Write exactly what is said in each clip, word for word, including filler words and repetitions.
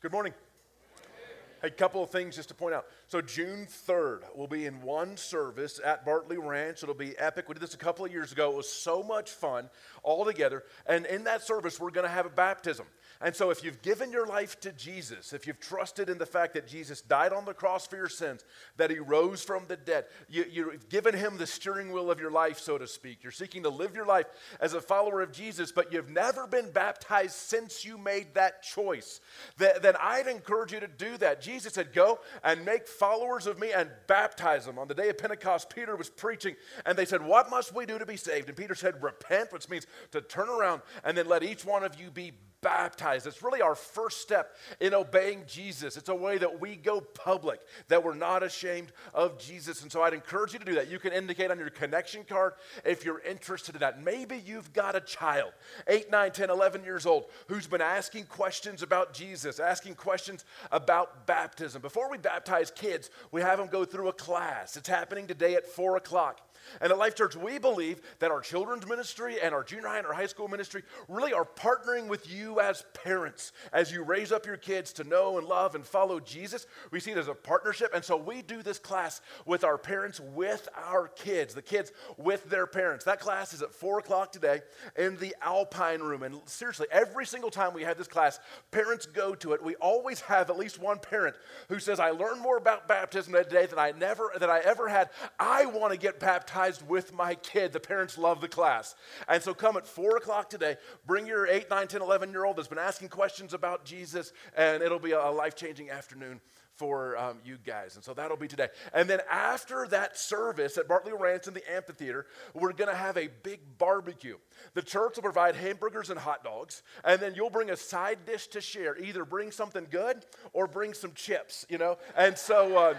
Good morning. A couple of things just to point out. So June third, we'll be in one service at Bartley Ranch. It'll be epic. We did this a couple of years ago. It was so much fun all together. And in that service, we're going to have a baptism. And so if you've given your life to Jesus, if you've trusted in the fact that Jesus died on the cross for your sins, that he rose from the dead, you, you've given him the steering wheel of your life, so to speak. You're seeking to live your life as a follower of Jesus, but you've never been baptized since you made that choice. Th- then I'd encourage you to do that. Jesus said, go and make followers of me and baptize them. On the day of Pentecost, Peter was preaching, and they said, what must we do to be saved? And Peter said, repent, which means to turn around, and then let each one of you be baptized. It's really our first step in obeying Jesus. It's a way that we go public, that we're not ashamed of Jesus. And so I'd encourage you to do that. You can indicate on your connection card if you're interested in that. Maybe you've got a child, eight, nine, ten, eleven years old, who's been asking questions about Jesus, asking questions about baptism. Before we baptize kids, we have them go through a class. It's happening today at four o'clock. And at Life Church, we believe that our children's ministry and our junior high and our high school ministry really are partnering with you as parents. As you raise up your kids to know and love and follow Jesus, we see it as a partnership. And so we do this class with our parents, with our kids, the kids with their parents. That class is at four o'clock today in the Alpine Room. And seriously, every single time we have this class, parents go to it. We always have at least one parent who says, I learned more about baptism today than I never, than I ever had. I want to get baptized with my kid. The parents love the class. And so come at four o'clock today, bring your eight, nine, ten, eleven year old that's been asking questions about Jesus, and it'll be a life-changing afternoon for um, you guys. And so that'll be today. And then after that service at Bartley Ranch in the amphitheater, we're going to have a big barbecue. The church will provide hamburgers and hot dogs, and then you'll bring a side dish to share. Either bring something good or bring some chips, you know? And so... Uh,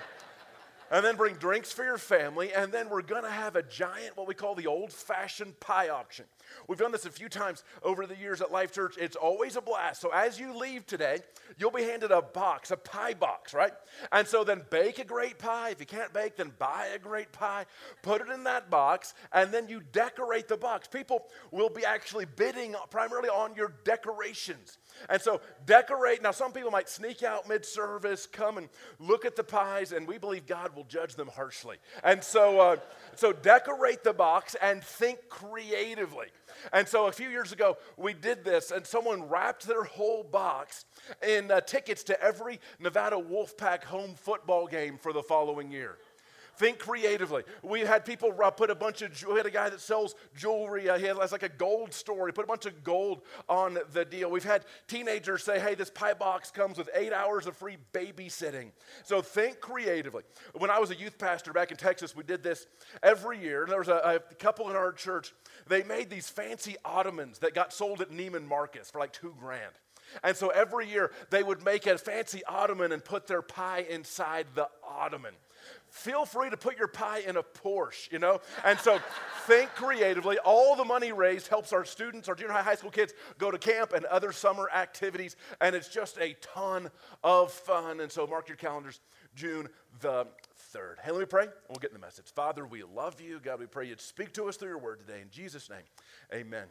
And then bring drinks for your family, and then we're going to have a giant, what we call the old-fashioned pie auction. We've done this a few times over the years at Life Church. It's always a blast. So as you leave today, you'll be handed a box, a pie box, right? And so then bake a great pie. If you can't bake, then buy a great pie. Put it in that box, and then you decorate the box. People will be actually bidding primarily on your decorations. And so decorate. Now, some people might sneak out mid-service, come and look at the pies, and we believe God will judge them harshly. And so, uh, so decorate the box and think creatively. And so a few years ago, we did this, and someone wrapped their whole box in uh, tickets to every Nevada Wolfpack home football game for the following year. Think creatively. We had people uh, put a bunch of, we had a guy that sells jewelry. Uh, he has like a gold store. He put a bunch of gold on the deal. We've had teenagers say, hey, this pie box comes with eight hours of free babysitting. So think creatively. When I was a youth pastor back in Texas, we did this every year. There was a, a couple in our church. They made these fancy ottomans that got sold at Neiman Marcus for like two grand. And so every year they would make a fancy ottoman and put their pie inside the ottoman. Feel free to put your pie in a Porsche, you know? And so think creatively. All the money raised helps our students, our junior high, high school kids go to camp and other summer activities. And it's just a ton of fun. And so mark your calendars, June the third. Hey, let me pray. We'll get in the message. Father, we love you. God, we pray you'd speak to us through your word today. In Jesus' name, amen.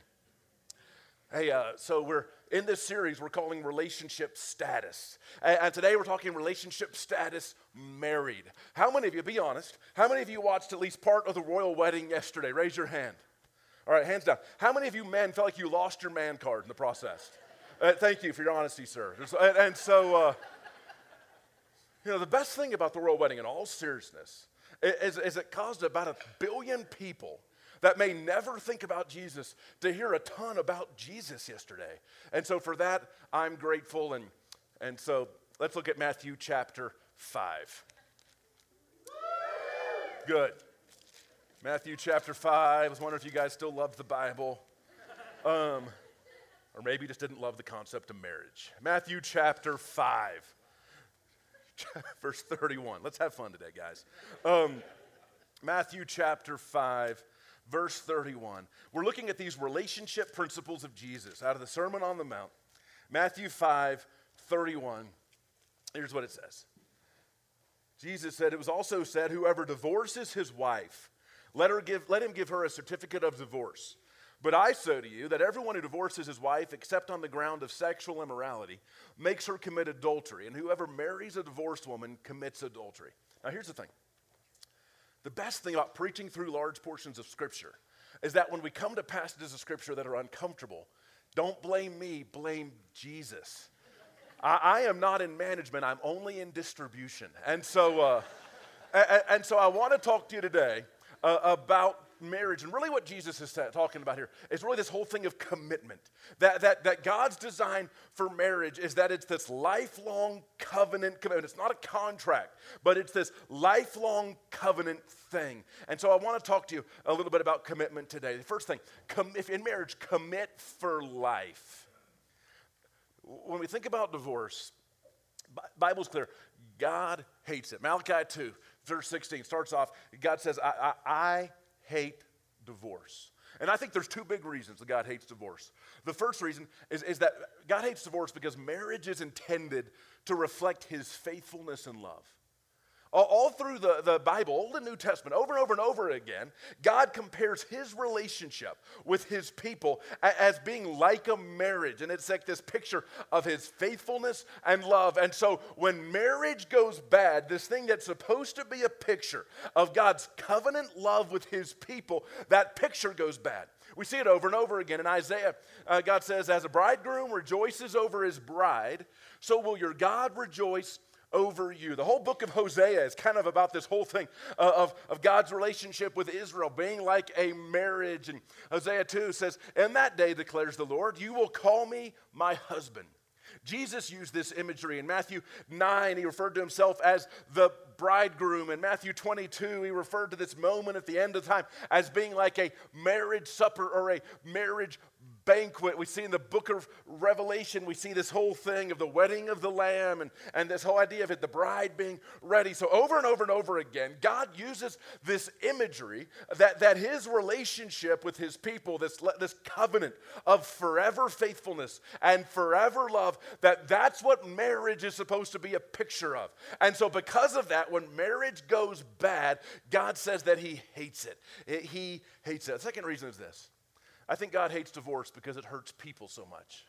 Hey, uh, so we're in this series we're calling Relationship Status. And, and today we're talking relationship status married. How many of you, be honest, how many of you watched at least part of the royal wedding yesterday? Raise your hand. All right, hands down. How many of you men felt like you lost your man card in the process? Uh, thank you for your honesty, sir. And, and so, uh, you know, the best thing about the royal wedding in all seriousness is, is it caused about a billion people that may never think about Jesus to hear a ton about Jesus yesterday. And so for that, I'm grateful. And, and so let's look at Matthew chapter five. Good. Matthew chapter five. I was wondering if you guys still love the Bible. Um, or maybe you just didn't love the concept of marriage. Matthew chapter five. Verse thirty-one. Let's have fun today, guys. Um, Matthew chapter five. Verse thirty-one. We're looking at these relationship principles of Jesus out of the Sermon on the Mount. Matthew five, thirty-one. Here's what it says. Jesus said, it was also said, whoever divorces his wife, let her give, let him give her a certificate of divorce. But I say to you that everyone who divorces his wife except on the ground of sexual immorality makes her commit adultery, and whoever marries a divorced woman commits adultery. Now here's the thing. The best thing about preaching through large portions of Scripture is that when we come to passages of Scripture that are uncomfortable, don't blame me, blame Jesus. I, I am not in management, I'm only in distribution. And so, uh, and, and so I want to talk to you today uh, about marriage. And really what Jesus is talking about here is really this whole thing of commitment. That, that, that God's design for marriage is that it's this lifelong covenant commitment. It's not a contract, but it's this lifelong covenant thing. And so I want to talk to you a little bit about commitment today. The first thing, com- if in marriage, commit for life. When we think about divorce, Bible's clear. God hates it. Malachi two, verse sixteen starts off, God says, I, I, I hate divorce. And I think there's two big reasons that God hates divorce. The first reason is, is that God hates divorce because marriage is intended to reflect his faithfulness and love. All, all through the, the Bible, Old and New Testament, over and over and over again, God compares his relationship with his people a, as being like a marriage. And it's like this picture of his faithfulness and love. And so when marriage goes bad, this thing that's supposed to be a picture of God's covenant love with his people, that picture goes bad. We see it over and over again. In Isaiah, uh, God says, as a bridegroom rejoices over his bride, so will your God rejoice over you. The whole book of Hosea is kind of about this whole thing uh, of, of God's relationship with Israel being like a marriage. And Hosea two says, in that day, declares the Lord, you will call me my husband. Jesus used this imagery. In Matthew nine, he referred to himself as the bridegroom. In Matthew twenty-two, he referred to this moment at the end of time as being like a marriage supper or a marriage banquet. We see in the book of Revelation, we see this whole thing of the wedding of the Lamb and, and this whole idea of it, the bride being ready. So over and over and over again, God uses this imagery that, that his relationship with his people, this, this covenant of forever faithfulness and forever love, that that's what marriage is supposed to be a picture of. And so because of that, when marriage goes bad, God says that he hates it. it he hates it. The second reason is this. I think God hates divorce because it hurts people so much.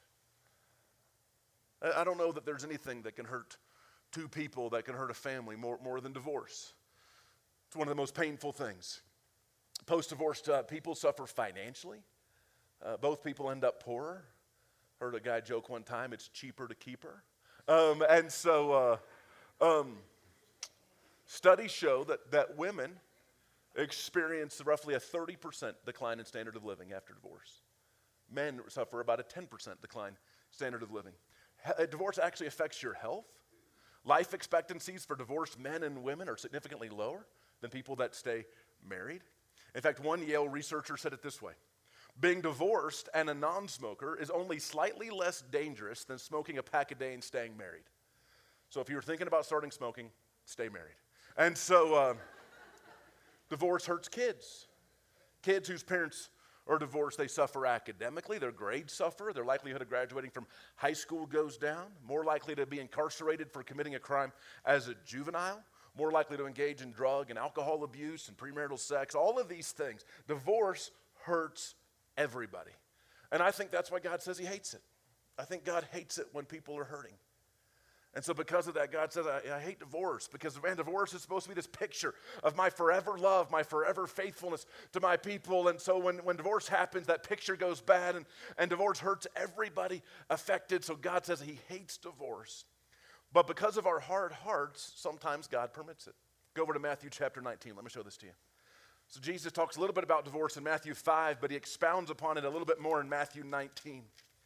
I don't know that there's anything that can hurt two people, that can hurt a family more, more than divorce. It's one of the most painful things. Post-divorce uh, people suffer financially. Uh, both people end up poorer. Heard a guy joke one time, it's cheaper to keep her. Um, and so uh, um, studies show that, that women experience roughly a thirty percent decline in standard of living after divorce. Men suffer about a ten percent decline in standard of living. He- divorce actually affects your health. Life expectancies for divorced men and women are significantly lower than people that stay married. In fact, one Yale researcher said it this way. Being divorced and a non-smoker is only slightly less dangerous than smoking a pack a day and staying married. So if you're thinking about starting smoking, stay married. And so uh, divorce hurts kids. Kids whose parents are divorced, they suffer academically. Their grades suffer. Their likelihood of graduating from high school goes down. More likely to be incarcerated for committing a crime as a juvenile. More likely to engage in drug and alcohol abuse and premarital sex. All of these things. Divorce hurts everybody. And I think that's why God says he hates it. I think God hates it when people are hurting. And so because of that, God says, I, I hate divorce because, man, divorce is supposed to be this picture of my forever love, my forever faithfulness to my people. And so when, when divorce happens, that picture goes bad and, and divorce hurts everybody affected. So God says he hates divorce. But because of our hard hearts, sometimes God permits it. Go over to Matthew chapter nineteen. Let me show this to you. So Jesus talks a little bit about divorce in Matthew five, but he expounds upon it a little bit more in Matthew nineteen.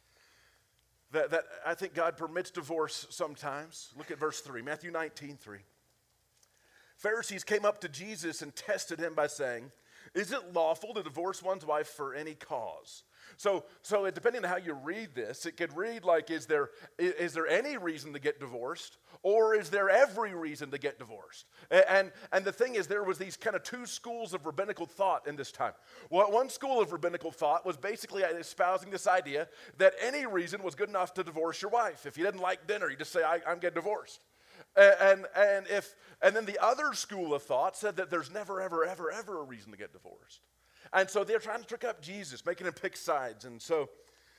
That, that I think God permits divorce sometimes. Look at verse three, Matthew nineteen, three. Pharisees came up to Jesus and tested him by saying, is it lawful to divorce one's wife for any cause? So, so it, depending on how you read this, it could read like, is there, is there any reason to get divorced? Or is there every reason to get divorced? And, and the thing is, there was these kind of two schools of rabbinical thought in this time. Well, one school of rabbinical thought was basically espousing this idea that any reason was good enough to divorce your wife. If you didn't like dinner, you just say, I, I'm getting divorced. And, and, if, and then the other school of thought said that there's never, ever, ever, ever a reason to get divorced. And so they're trying to trick up Jesus, making him pick sides. And so,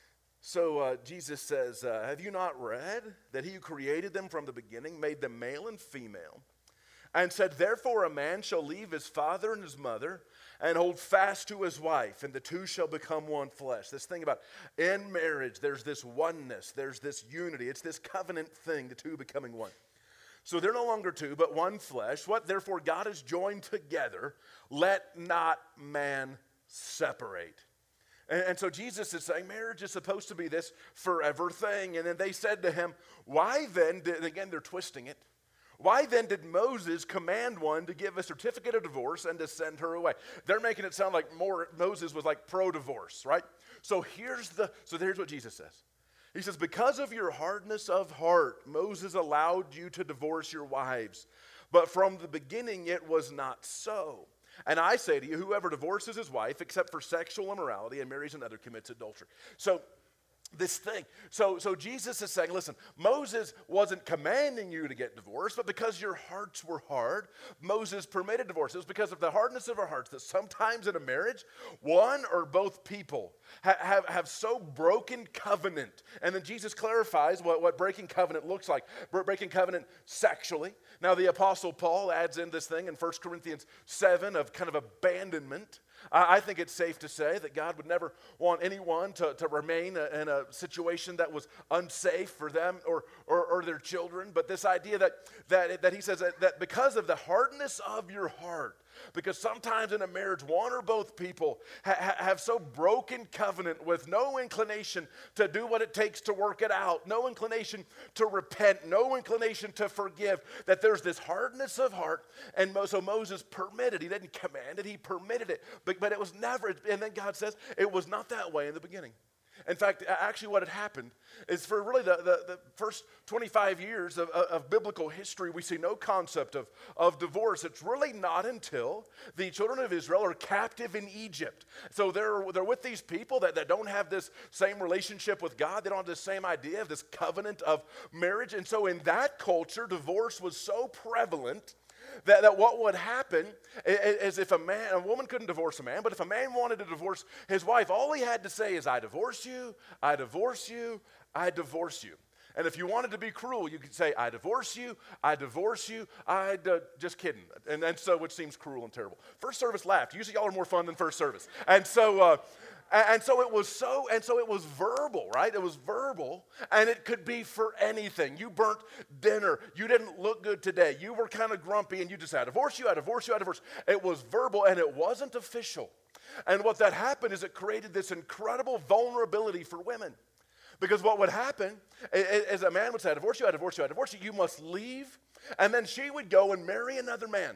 so uh, Jesus says, uh, have you not read that he who created them from the beginning made them male and female? And said, therefore a man shall leave his father and his mother and hold fast to his wife, and the two shall become one flesh. This thing about in marriage, there's this oneness, there's this unity. It's this covenant thing, the two becoming one. So they're no longer two, but one flesh. What therefore God has joined together, let not man separate. And, and so Jesus is saying marriage is supposed to be this forever thing. And then they said to him, why then, did, again, they're twisting it. Why then did Moses command one to give a certificate of divorce and to send her away? They're making it sound like more Moses was like pro-divorce, right? So here's the so here's what Jesus says. He says, because of your hardness of heart, Moses allowed you to divorce your wives. But from the beginning it was not so. And I say to you, whoever divorces his wife except for sexual immorality and marries another commits adultery. So this thing. So, so Jesus is saying, listen, Moses wasn't commanding you to get divorced, but because your hearts were hard, Moses permitted divorce. It was because of the hardness of our hearts that sometimes in a marriage, one or both people ha- have, have so broken covenant. And then Jesus clarifies what, what breaking covenant looks like. Breaking covenant sexually. Now the Apostle Paul adds in this thing in First Corinthians seven of kind of abandonment. I think it's safe to say that God would never want anyone to, to remain in a situation that was unsafe for them or, or, or their children. But this idea that, that, that he says that, that because of the hardness of your heart, because sometimes in a marriage, one or both people ha- have so broken covenant with no inclination to do what it takes to work it out, no inclination to repent, no inclination to forgive, that there's this hardness of heart. And so Moses permitted, he didn't command it, he permitted it, but, but it was never, and then God says, it was not that way in the beginning. In fact, actually what had happened is for really the, the, the first twenty-five years of, of, of biblical history, we see no concept of, of divorce. It's really not until the children of Israel are captive in Egypt. So they're, they're with these people that, that don't have this same relationship with God. They don't have the same idea of this covenant of marriage. And so in that culture, divorce was so prevalent That, that what would happen is if a man, a woman couldn't divorce a man, but if a man wanted to divorce his wife, all he had to say is, I divorce you, I divorce you, I divorce you. And if you wanted to be cruel, you could say, I divorce you, I divorce you, I, uh, just kidding. And, and so it seems cruel and terrible. First service laughed. Usually y'all are more fun than first service. And so, uh, And so it was so, and so it was verbal, right? It was verbal, and it could be for anything. You burnt dinner. You didn't look good today. You were kind of grumpy, and you just, I divorce you, I divorce you, I divorce you. It was verbal, and it wasn't official. And what that happened is it created this incredible vulnerability for women. Because what would happen is a man would say, I divorce you, I divorce you, I divorce you. You must leave. And then she would go and marry another man.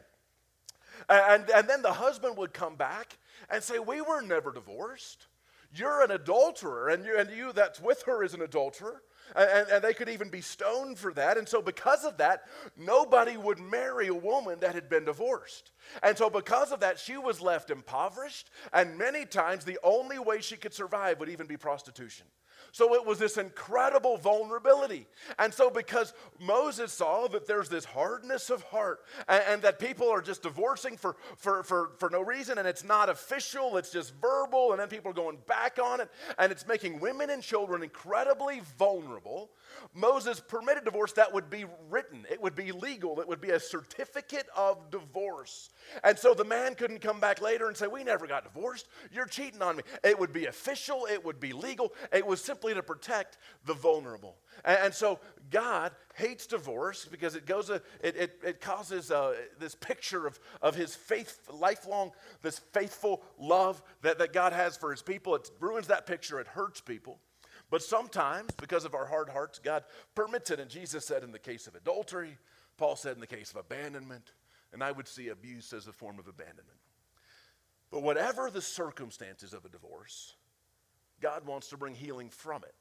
And, and then the husband would come back and say, we were never divorced. You're an adulterer, and you, and you that's with her is an adulterer. And, and they could even be stoned for that. And so because of that, nobody would marry a woman that had been divorced. And so because of that, she was left impoverished. And many times, the only way she could survive would even be prostitution. So it was this incredible vulnerability. And so because Moses saw that there's this hardness of heart and, and that people are just divorcing for, for, for, for no reason, and it's not official, it's just verbal, and then people are going back on it, and it's making women and children incredibly vulnerable, Moses permitted divorce that would be written. It would be legal. It would be a certificate of divorce. And so the man couldn't come back later and say, we never got divorced. You're cheating on me. It would be official. It would be legal. It was simply to protect the vulnerable. And, and so God hates divorce because it goes, uh, it, it, it causes uh, this picture of, of his faith, lifelong, this faithful love that, that God has for his people. It ruins that picture. It hurts people. But sometimes, because of our hard hearts, God permits it. And Jesus said in the case of adultery, Paul said in the case of abandonment, and I would see abuse as a form of abandonment. But whatever the circumstances of a divorce, God wants to bring healing from it.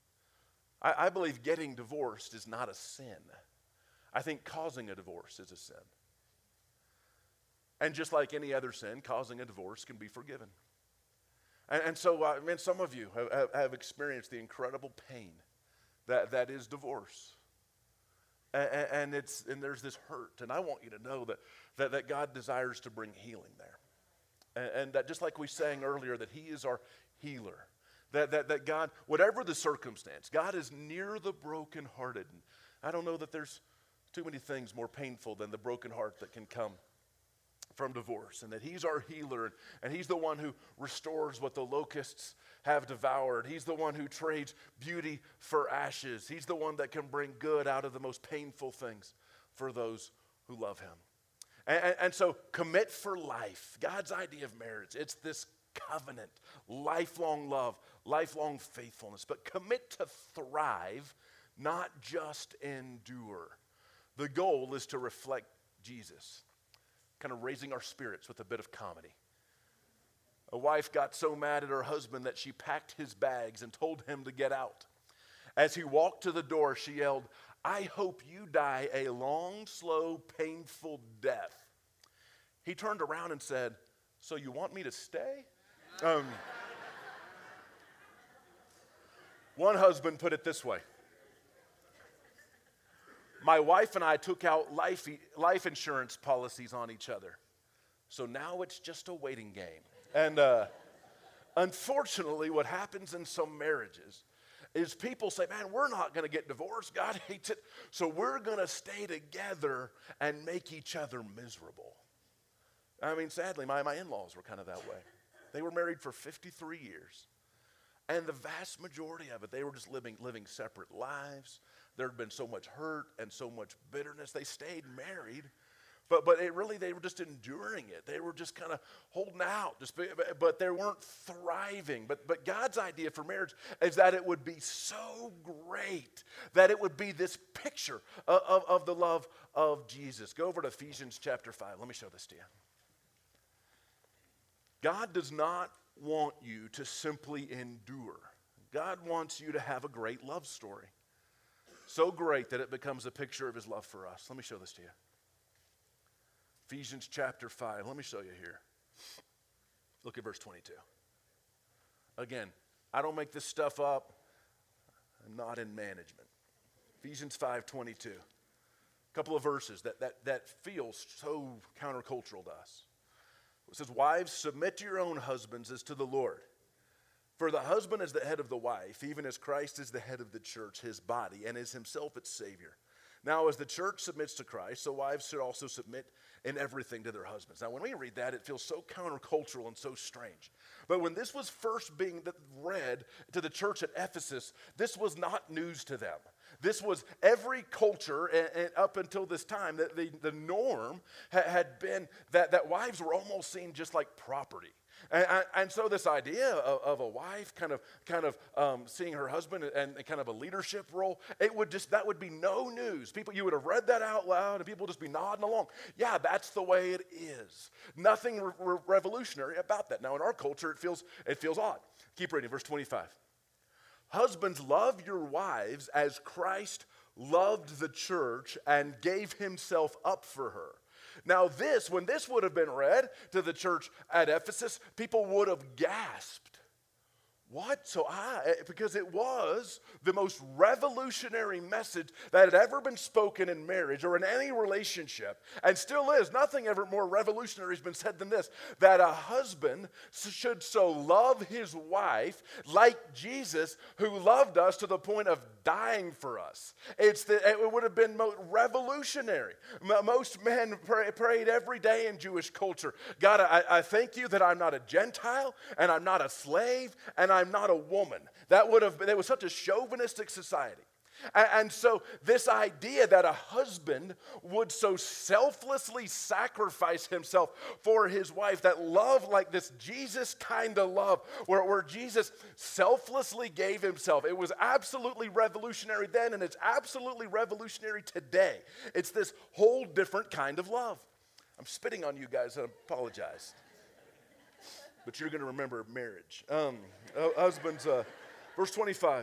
I, I believe getting divorced is not a sin. I think causing a divorce is a sin. And just like any other sin, causing a divorce can be forgiven. And, and so, uh, I mean, some of you have, have experienced the incredible pain that, that is divorce. And, and, it's, and there's this hurt. And I want you to know that, that, that God desires to bring healing there. And, and that just like we sang earlier, that he is our healer. That, that, that God, whatever the circumstance, God is near the brokenhearted. And I don't know that there's too many things more painful than the broken heart that can come from divorce, and that he's our healer, and he's the one who restores what the locusts have devoured. He's the one who trades beauty for ashes. He's the one that can bring good out of the most painful things for those who love him. And, and, and so commit for life. God's idea of marriage, it's this covenant, lifelong love, lifelong faithfulness, but commit to thrive, not just endure. The goal is to reflect Jesus, kind of raising our spirits with a bit of comedy. A wife got so mad at her husband that she packed his bags and told him to get out. As he walked to the door, she yelled, "I hope you die a long, slow, painful death." He turned around and said, "So you want me to stay?" Um, one husband put it this way: "My wife and I took out life, life insurance policies on each other, so now it's just a waiting game." And uh, unfortunately, what happens in some marriages is people say, "Man, we're not going to get divorced. God hates it, so we're going to stay together and make each other miserable." I mean, sadly, my, my in-laws were kind of that way. They were married for fifty-three years. And the vast majority of it, they were just living, living separate lives. There had been so much hurt and so much bitterness. They stayed married, but but it really, they were just enduring it. They were just kind of holding out, just, but they weren't thriving. But, but God's idea for marriage is that it would be so great, that it would be this picture of, of, of the love of Jesus. Go over to Ephesians chapter five. Let me show this to you. God does not want you to simply endure. God wants you to have a great love story. So great that it becomes a picture of his love for us. Let me show this to you. Ephesians chapter five. Let me show you here. Look at verse twenty-two. Again, I don't make this stuff up. I'm not in management. Ephesians five twenty-two. A couple of verses that, that, that feels so countercultural to us. It says, "Wives, submit to your own husbands as to the Lord. For the husband is the head of the wife, even as Christ is the head of the church, his body, and is himself its Savior. Now, as the church submits to Christ, so wives should also submit in everything to their husbands." Now, when we read that, it feels so countercultural and so strange. But when this was first being read to the church at Ephesus, this was not news to them. This was every culture, and, and up until this time, that the, the norm ha, had been that, that wives were almost seen just like property. And, and so this idea of, of a wife kind of kind of um, seeing her husband and, and kind of a leadership role, it would just, that would be no news. People, you would have read that out loud and people would just be nodding along. Yeah, that's the way it is. Nothing re- re- revolutionary about that. Now in our culture, it feels, it feels odd. Keep reading, verse twenty-five. "Husbands, love your wives as Christ loved the church and gave himself up for her." Now this, when this would have been read to the church at Ephesus, people would have gasped. What? So I, because it was the most revolutionary message that had ever been spoken in marriage or in any relationship, and still is. Nothing ever more revolutionary has been said than this, that a husband should so love his wife like Jesus, who loved us to the point of dying for us. It's the, it would have been revolutionary. Most men pray, prayed every day in Jewish culture, "God, I, I thank you that I'm not a Gentile, and I'm not a slave, and I'm not a woman." That would have been, it was such a chauvinistic society. And, and so this idea that a husband would so selflessly sacrifice himself for his wife, that love like this Jesus kind of love, where, where Jesus selflessly gave himself, it was absolutely revolutionary then, and it's absolutely revolutionary today. It's this whole different kind of love. I'm spitting on you guys, I apologize. But you're going to remember marriage. Um, husbands, uh, verse twenty-five.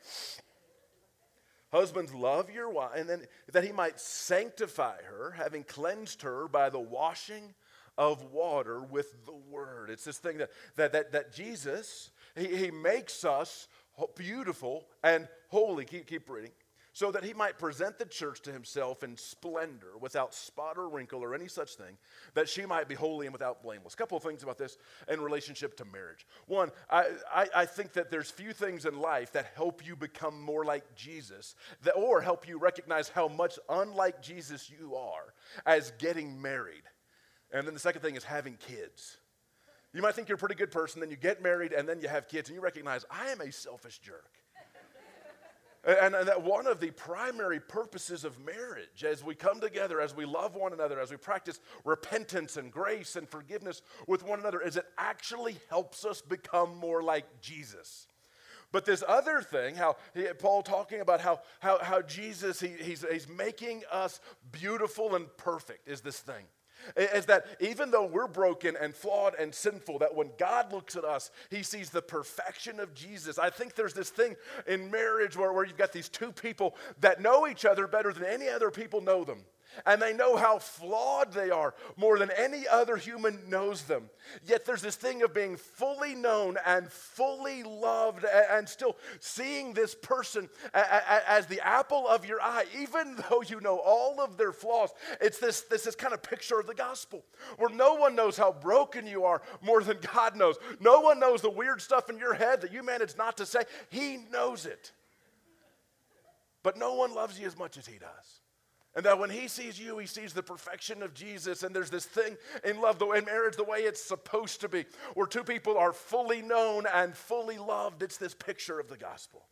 "Husbands, love your wife," and then that he might sanctify her, having cleansed her by the washing of water with the word. It's this thing that that that, that Jesus, he, he makes us beautiful and holy. Keep, keep reading. so that he might present the church to himself in splendor, without spot or wrinkle or any such thing, that she might be holy and without blameless. A couple of things about this in relationship to marriage. One, I, I, I think that there's few things in life that help you become more like Jesus, that, or help you recognize how much unlike Jesus you are, as getting married. And then the second thing is having kids. You might think you're a pretty good person, then you get married, and then you have kids, and you recognize, I am a selfish jerk. And, and that one of the primary purposes of marriage, as we come together, as we love one another, as we practice repentance and grace and forgiveness with one another, is it actually helps us become more like Jesus. But this other thing, how he, Paul talking about how, how, how Jesus, he, he's, he's making us beautiful and perfect, is this thing. Is that even though we're broken and flawed and sinful, that when God looks at us, he sees the perfection of Jesus. I think there's this thing in marriage where, where you've got these two people that know each other better than any other people know them. And they know how flawed they are more than any other human knows them. Yet there's this thing of being fully known and fully loved and still seeing this person as the apple of your eye, even though you know all of their flaws. It's this, this, this kind of picture of the gospel where no one knows how broken you are more than God knows. No one knows the weird stuff in your head that you manage not to say. He knows it. But no one loves you as much as he does. And that when he sees you, he sees the perfection of Jesus. And there's this thing in love, in marriage, the way it's supposed to be, where two people are fully known and fully loved. It's this picture of the gospel.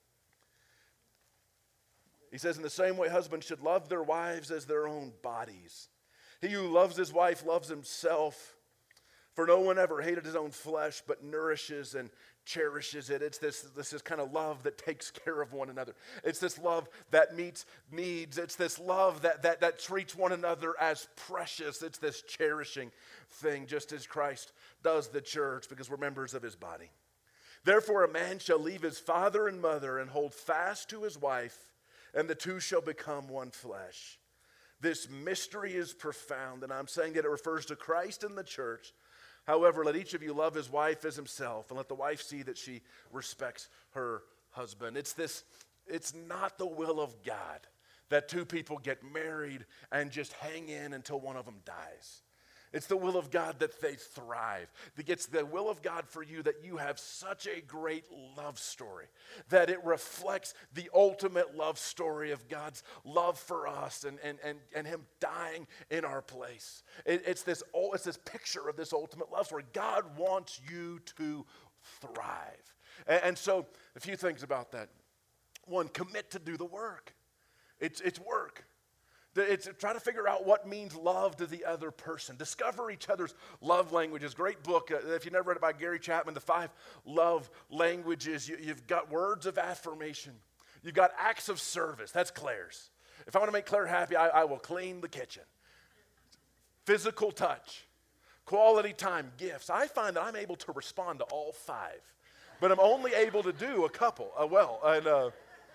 He says, in the same way, husbands should love their wives as their own bodies. He who loves his wife loves himself. For no one ever hated his own flesh, but nourishes and cherishes it. It's this, this is kind of love that takes care of one another. It's this love that meets needs. It's this love that, that, that treats one another as precious. It's this cherishing thing, just as Christ does the church, because we're members of his body. Therefore, a man shall leave his father and mother and hold fast to his wife, and the two shall become one flesh. This mystery is profound, and I'm saying that it refers to Christ and the church. However, let each of you love his wife as himself, and let the wife see that she respects her husband. It's this, it's not the will of God that two people get married and just hang in until one of them dies. It's the will of God that they thrive. It's the will of God for you that you have such a great love story, that it reflects the ultimate love story of God's love for us and, and, and, and him dying in our place. It, it's, this, it's this picture of this ultimate love story. God wants you to thrive. And, and so a few things about that. One, commit to do the work. It's, it's work. It's try to figure out what means love to the other person. Discover each other's love languages. Great book. Uh, if you've never read it by Gary Chapman, The Five Love Languages. You, you've got words of affirmation. You've got acts of service. That's Claire's. If I want to make Claire happy, I, I will clean the kitchen. Physical touch. Quality time. Gifts. I find that I'm able to respond to all five. But I'm only able to do a couple. Uh, well, and... Uh,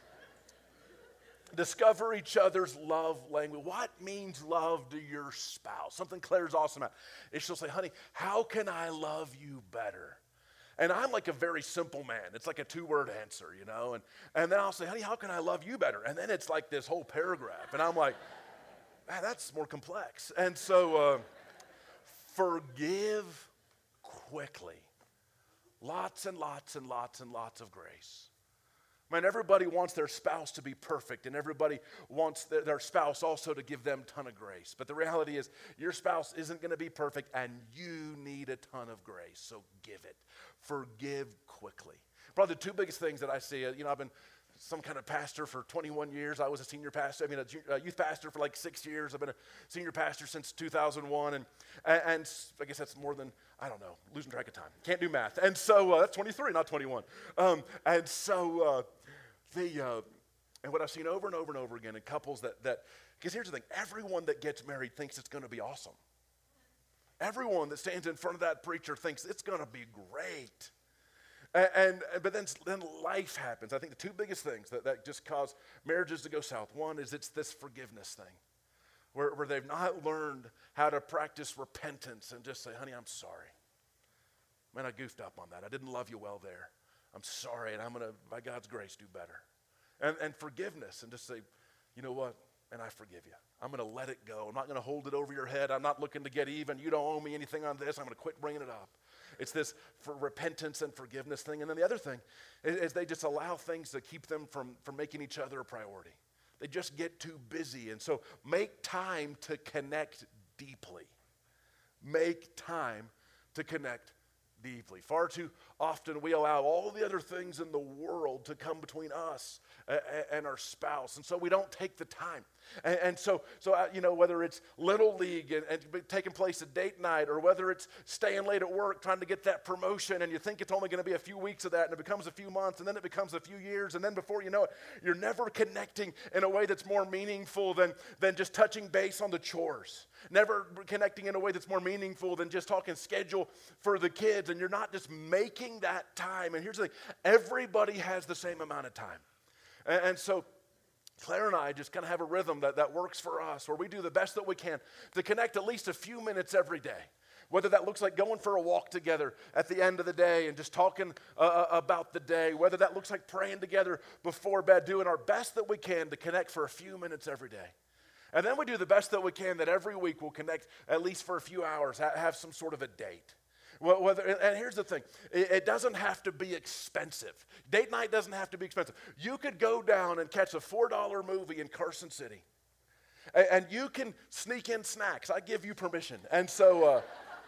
Discover each other's love language. What means love to your spouse? Something Claire's awesome at is she'll say, honey, how can I love you better? And I'm like a very simple man. It's like a two-word answer, you know. And, and then I'll say, honey, how can I love you better? And then it's like this whole paragraph. And I'm like, man, that's more complex. And so uh, forgive quickly. Lots and lots and lots and lots of grace. Man, everybody wants their spouse to be perfect, and everybody wants their, their spouse also to give them a ton of grace. But the reality is, your spouse isn't going to be perfect, and you need a ton of grace, so give it. Forgive quickly. Probably the two biggest things that I see, uh, you know, I've been some kind of pastor for twenty-one years. I was a senior pastor, I mean, a, a youth pastor for like six years. I've been a senior pastor since two thousand one, and, and, and I guess that's more than, I don't know, losing track of time. Can't do math. And so, uh, that's twenty-three, not twenty-one. Um, and so, uh, the, uh, and what I've seen over and over and over again in couples that, that, because here's the thing, everyone that gets married thinks it's going to be awesome. Everyone that stands in front of that preacher thinks it's going to be great. And, and but then, then life happens. I think the two biggest things that, that just cause marriages to go south, one is it's this forgiveness thing, where, where they've not learned how to practice repentance and just say, honey, I'm sorry. Man, I goofed up on that. I didn't love you well there. I'm sorry, and I'm going to, by God's grace, do better. And, and forgiveness, and just say, you know what, and I forgive you. I'm going to let it go. I'm not going to hold it over your head. I'm not looking to get even. You don't owe me anything on this. I'm going to quit bringing it up. It's this for repentance and forgiveness thing. And then the other thing is, is they just allow things to keep them from, from making each other a priority. They just get too busy. And so make time to connect deeply. Make time to connect deeply. Far too often we allow all the other things in the world to come between us and our spouse, and so we don't take the time. And, and so, so uh, you know, whether it's Little League and, and taking place at date night, or whether it's staying late at work trying to get that promotion, and you think it's only going to be a few weeks of that, and it becomes a few months, and then it becomes a few years, and then before you know it, you're never connecting in a way that's more meaningful than, than just touching base on the chores. Never connecting in a way that's more meaningful than just talking schedule for the kids, and you're not just making that time. And here's the thing, everybody has the same amount of time. And, and so Claire and I just kind of have a rhythm that, that works for us, where we do the best that we can to connect at least a few minutes every day. Whether that looks like going for a walk together at the end of the day and just talking uh, about the day, whether that looks like praying together before bed, doing our best that we can to connect for a few minutes every day. And then we do the best that we can that every week we'll connect at least for a few hours, ha- have some sort of a date. Whether, and here's the thing, it, it doesn't have to be expensive. Date night doesn't have to be expensive. You could go down and catch a four dollar movie in Carson City, and, and you can sneak in snacks. I give you permission. And so, uh,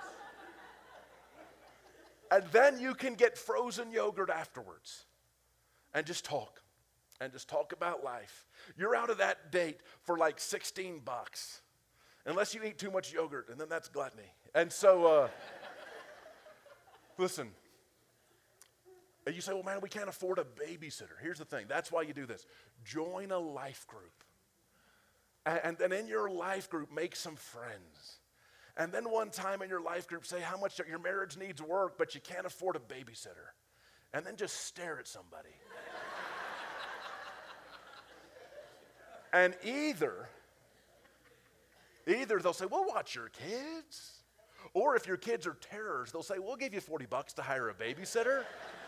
and then you can get frozen yogurt afterwards and just talk, and just talk about life. You're out of that date for like sixteen bucks, unless you eat too much yogurt, and then that's gluttony. And so, uh, listen, and you say, well, man, we can't afford a babysitter. Here's the thing. That's why you do this. Join a life group. And then in your life group, make some friends. And then one time in your life group, say how much your marriage needs work, but you can't afford a babysitter. And then just stare at somebody. And either, either they'll say, we'll watch your kids. Or if your kids are terrors, they'll say, we'll give you forty bucks to hire a babysitter.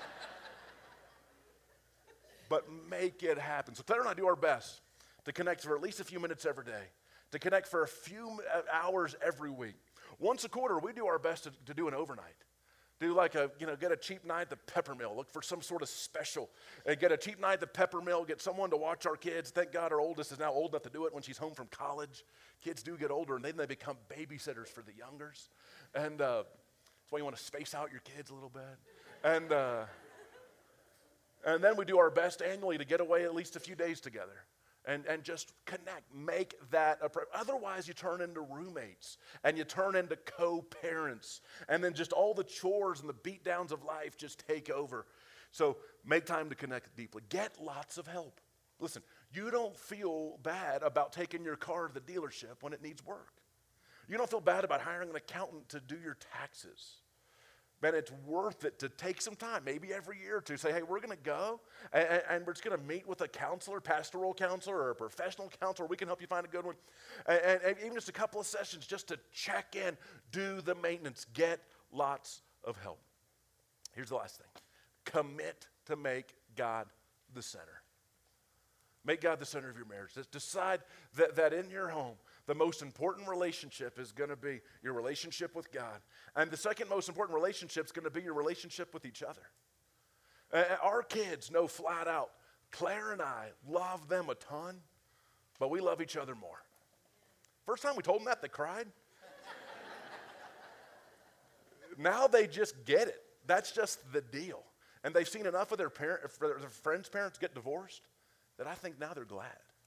But make it happen. So Claire and I do our best to connect for at least a few minutes every day, to connect for a few hours every week. Once a quarter, we do our best to, to do an overnight. Do like a, you know, get a cheap night at the Peppermill. Look for some sort of special. And get a cheap night at the Peppermill. Get someone to watch our kids. Thank God our oldest is now old enough to do it when she's home from college. Kids do get older, and then they become babysitters for the youngers. And uh, that's why you want to space out your kids a little bit. And, uh, and then we do our best annually to get away at least a few days together. And, and just connect, make that a priority. Otherwise, you turn into roommates, and you turn into co-parents, and then just all the chores and the beat downs of life just take over. So make time to connect deeply. Get lots of help. Listen, you don't feel bad about taking your car to the dealership when it needs work. You don't feel bad about hiring an accountant to do your taxes. Man, it's worth it to take some time, maybe every year or two, say, hey, we're going to go, and, and we're just going to meet with a counselor, pastoral counselor, or a professional counselor. We can help you find a good one. And, and, and even just a couple of sessions just to check in, do the maintenance, get lots of help. Here's the last thing. Commit to make God the center. Make God the center of your marriage. Just decide that, that in your home, the most important relationship is going to be your relationship with God. And the second most important relationship is going to be your relationship with each other. Uh, our kids know flat out, Claire and I love them a ton, but we love each other more. First time we told them that, they cried. Now they just get it. That's just the deal. And they've seen enough of their, parent, their friends' parents get divorced that I think now they're glad.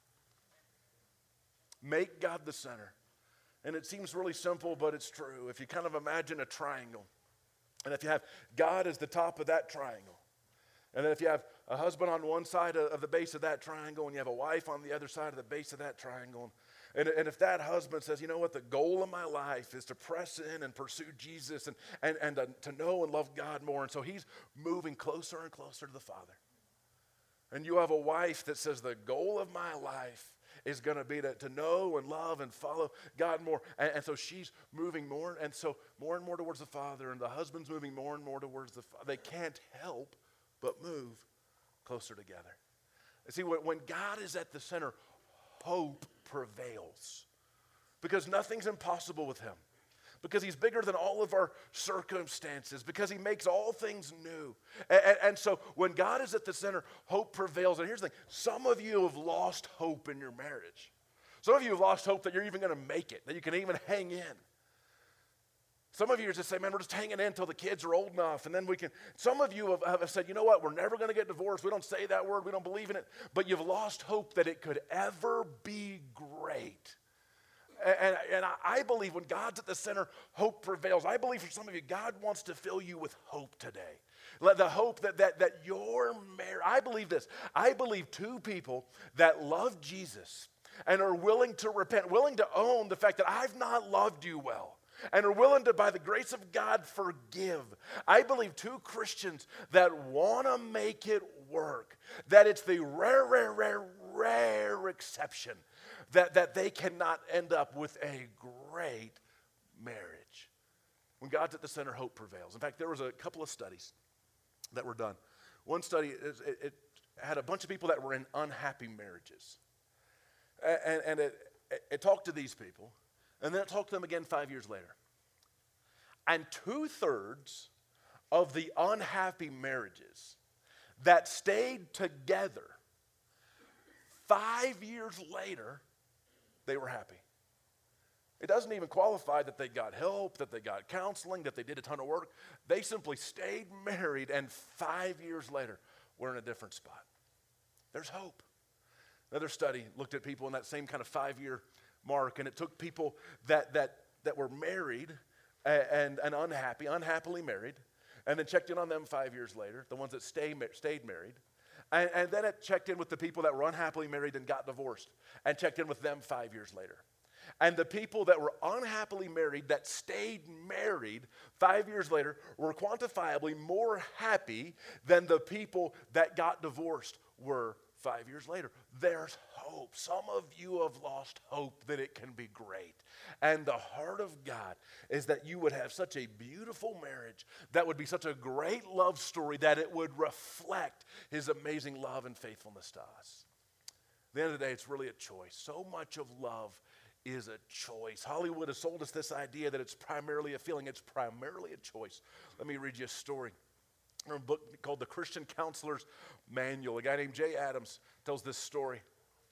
Make God the center. And it seems really simple, but it's true. If you kind of imagine a triangle, and if you have God as the top of that triangle, and then if you have a husband on one side of, of the base of that triangle, and you have a wife on the other side of the base of that triangle, and, and if that husband says, you know what, the goal of my life is to press in and pursue Jesus and, and, and to, to know and love God more, and so he's moving closer and closer to the Father. And you have a wife that says the goal of my life is going to be to, to know and love and follow God more. And, and so she's moving more, and so more and more towards the Father, and the husband's moving more and more towards the Father. They can't help but move closer together. See, when, when God is at the center, hope prevails. Because nothing's impossible with him. Because he's bigger than all of our circumstances. Because he makes all things new. And, and, and so when God is at the center, hope prevails. And here's the thing. Some of you have lost hope in your marriage. Some of you have lost hope that you're even going to make it. That you can even hang in. Some of you just say, man, we're just hanging in until the kids are old enough, and then we can. Some of you have, have said, you know what, we're never going to get divorced. We don't say that word. We don't believe in it. But you've lost hope that it could ever be great. And, and, and I believe when God's at the center, hope prevails. I believe for some of you, God wants to fill you with hope today. Let the hope that, that, that your marriage, I believe this. I believe two people that love Jesus and are willing to repent, willing to own the fact that I've not loved you well. And are willing to, by the grace of God, forgive. I believe two Christians that want to make it work, that it's the rare, rare, rare, rare exception that, that they cannot end up with a great marriage. When God's at the center, hope prevails. In fact, there was a couple of studies that were done. One study, it, it had a bunch of people that were in unhappy marriages. And, and it, it talked to these people. And then it talked to them again five years later. And two-thirds of the unhappy marriages that stayed together, five years later, they were happy. It doesn't even qualify that they got help, that they got counseling, that they did a ton of work. They simply stayed married, and five years later, we're in a different spot. There's hope. Another study looked at people in that same kind of five-year mark, and it took people that that that were married and, and, and unhappy, unhappily married, and then checked in on them five years later, the ones that stay, stayed married, and, and then it checked in with the people that were unhappily married and got divorced, and checked in with them five years later. And the people that were unhappily married that stayed married five years later were quantifiably more happy than the people that got divorced were five years later. There's hope. Some of you have lost hope that it can be great. And the heart of God is that you would have such a beautiful marriage that would be such a great love story that it would reflect his amazing love and faithfulness to us. At the end of the day, it's really a choice. So much of love is a choice. Hollywood has sold us this idea that it's primarily a feeling. It's primarily a choice. Let me read you a story. A book called The Christian Counselor's Manual. A guy named Jay Adams tells this story.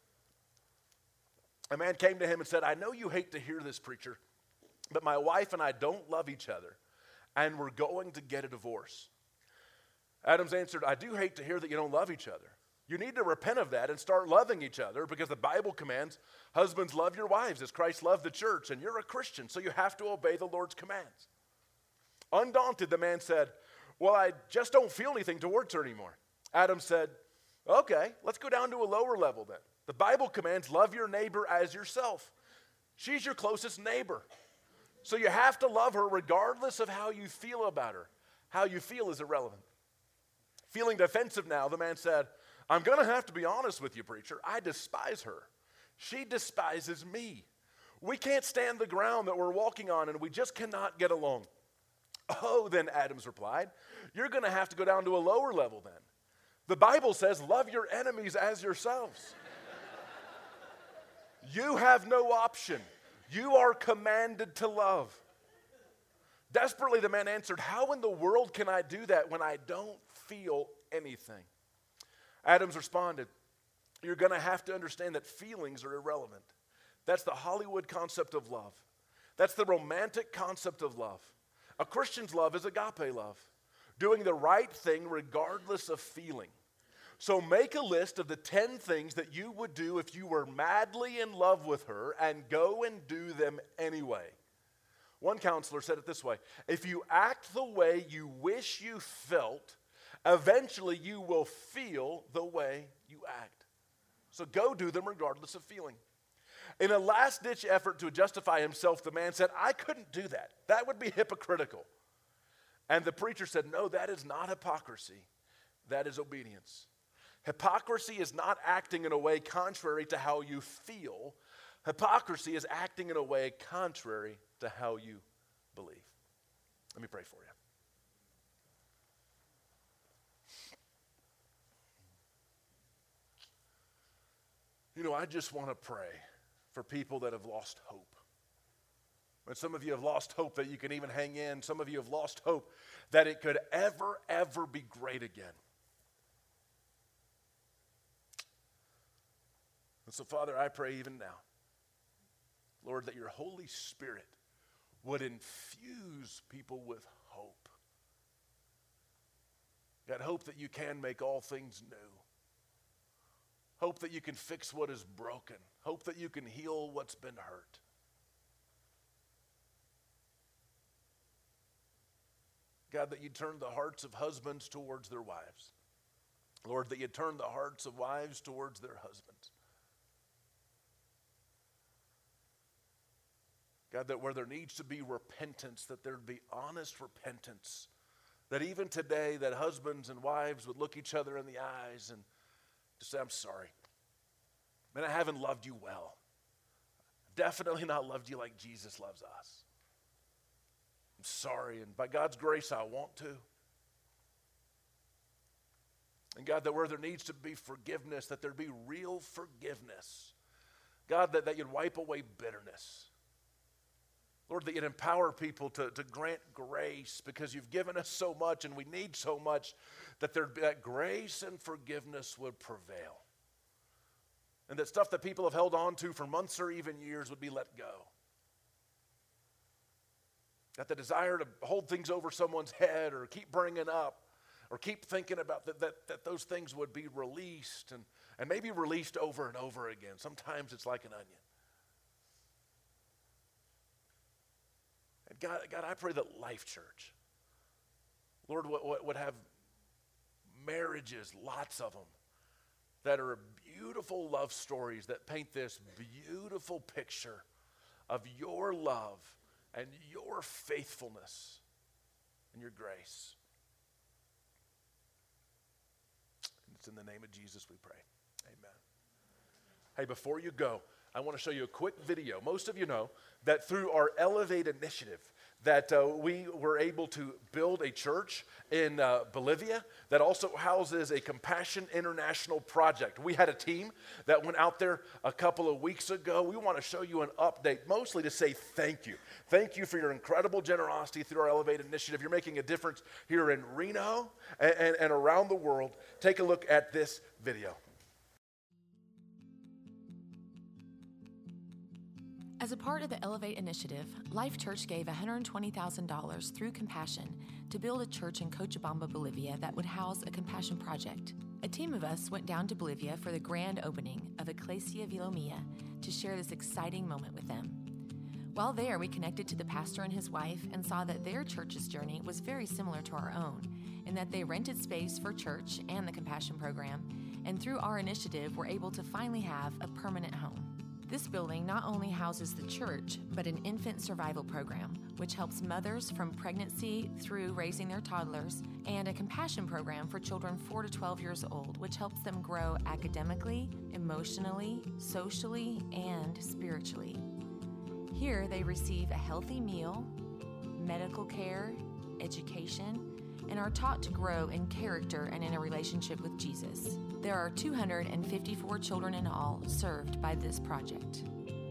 A man came to him and said, I know you hate to hear this, preacher, but my wife and I don't love each other, and we're going to get a divorce. Adams answered, I do hate to hear that you don't love each other. You need to repent of that and start loving each other, because the Bible commands husbands love your wives as Christ loved the church, and you're a Christian, so you have to obey the Lord's commands. Undaunted, the man said, well, I just don't feel anything towards her anymore. Adam said, okay, let's go down to a lower level then. The Bible commands love your neighbor as yourself. She's your closest neighbor. So you have to love her regardless of how you feel about her. How you feel is irrelevant. Feeling defensive now, the man said, I'm going to have to be honest with you, preacher. I despise her. She despises me. We can't stand the ground that we're walking on, and we just cannot get along. Oh, then Adams replied, you're going to have to go down to a lower level then. The Bible says, love your enemies as yourselves. You have no option. You are commanded to love. Desperately, the man answered, how in the world can I do that when I don't feel anything? Adams responded, you're going to have to understand that feelings are irrelevant. That's the Hollywood concept of love. That's the romantic concept of love. A Christian's love is agape love, doing the right thing regardless of feeling. So make a list of the ten things that you would do if you were madly in love with her, and go and do them anyway. One counselor said it this way, if you act the way you wish you felt, eventually you will feel the way you act. So go do them regardless of feeling. In a last-ditch effort to justify himself, the man said, I couldn't do that. That would be hypocritical. And the preacher said, no, that is not hypocrisy. That is obedience. Hypocrisy is not acting in a way contrary to how you feel. Hypocrisy is acting in a way contrary to how you believe. Let me pray for you. You know, I just want to pray for people that have lost hope. And some of you have lost hope that you can even hang in. Some of you have lost hope that it could ever, ever be great again. And so, Father, I pray even now, Lord, that your Holy Spirit would infuse people with hope. God, hope that you can make all things new. Hope that you can fix what is broken. Hope that you can heal what's been hurt. God, that you turn the hearts of husbands towards their wives. Lord, that you turn the hearts of wives towards their husbands. God, that where there needs to be repentance, that there'd be honest repentance. That even today, that husbands and wives would look each other in the eyes and just say, I'm sorry. Man, I haven't loved you well. Definitely not loved you like Jesus loves us. I'm sorry, and by God's grace, I want to. And God, that where there needs to be forgiveness, that there be real forgiveness. God, that, that you'd wipe away bitterness. Lord, that you'd empower people to, to grant grace because you've given us so much and we need so much that, there'd be, that grace and forgiveness would prevail. And that stuff that people have held on to for months or even years would be let go. That the desire to hold things over someone's head or keep bringing up or keep thinking about that, that, that those things would be released and, and maybe released over and over again. Sometimes it's like an onion. And God, God, I pray that Life Church, Lord, would, would have marriages, lots of them, that are beautiful love stories that paint this beautiful picture of your love and your faithfulness and your grace. And it's in the name of Jesus we pray. Amen. Hey, before you go, I want to show you a quick video. Most of you know that through our Elevate initiative, that uh, we were able to build a church in uh, Bolivia that also houses a Compassion International project. We had a team that went out there a couple of weeks ago. We want to show you an update, mostly to say thank you. Thank you for your incredible generosity through our Elevate initiative. You're making a difference here in Reno and, and, and around the world. Take a look at this video. As a part of the Elevate initiative, Life Church gave one hundred twenty thousand dollars through Compassion to build a church in Cochabamba, Bolivia that would house a Compassion project. A team of us went down to Bolivia for the grand opening of Iglesia Vilomia to share this exciting moment with them. While there, we connected to the pastor and his wife and saw that their church's journey was very similar to our own, in that they rented space for church and the Compassion program, and through our initiative were able to finally have a permanent home. This building not only houses the church, but an infant survival program, which helps mothers from pregnancy through raising their toddlers, and a compassion program for children four to twelve years old, which helps them grow academically, emotionally, socially, and spiritually. Here, they receive a healthy meal, medical care, education, and are taught to grow in character and in a relationship with Jesus. There are two hundred fifty-four children in all served by this project.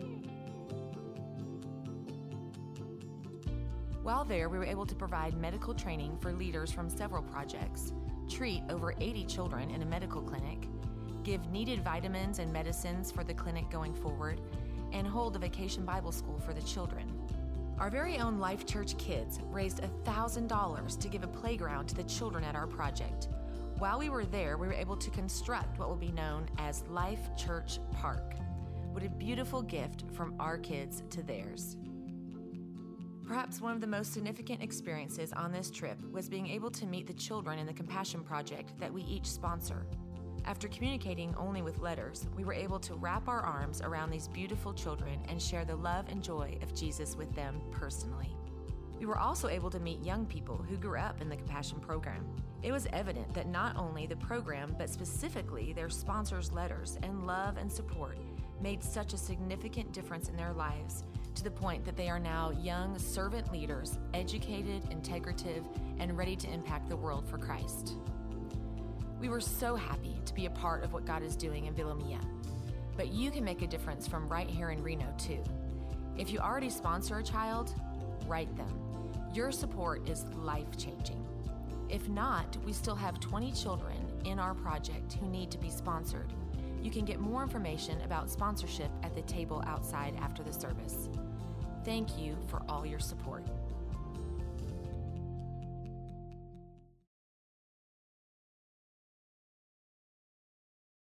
While there, we were able to provide medical training for leaders from several projects, treat over eighty children in a medical clinic, give needed vitamins and medicines for the clinic going forward, and hold a vacation Bible school for the children. Our very own Life Church kids raised one thousand dollars to give a playground to the children at our project. While we were there, we were able to construct what will be known as Life Church Park. What a beautiful gift from our kids to theirs. Perhaps one of the most significant experiences on this trip was being able to meet the children in the Compassion Project that we each sponsor. After communicating only with letters, we were able to wrap our arms around these beautiful children and share the love and joy of Jesus with them personally. We were also able to meet young people who grew up in the Compassion program. It was evident that not only the program, but specifically their sponsors' letters and love and support made such a significant difference in their lives, to the point that they are now young servant leaders, educated, integrative, and ready to impact the world for Christ. We were so happy to be a part of what God is doing in Vilomia. But you can make a difference from right here in Reno, too. If you already sponsor a child, write them. Your support is life-changing. If not, we still have twenty children in our project who need to be sponsored. You can get more information about sponsorship at the table outside after the service. Thank you for all your support.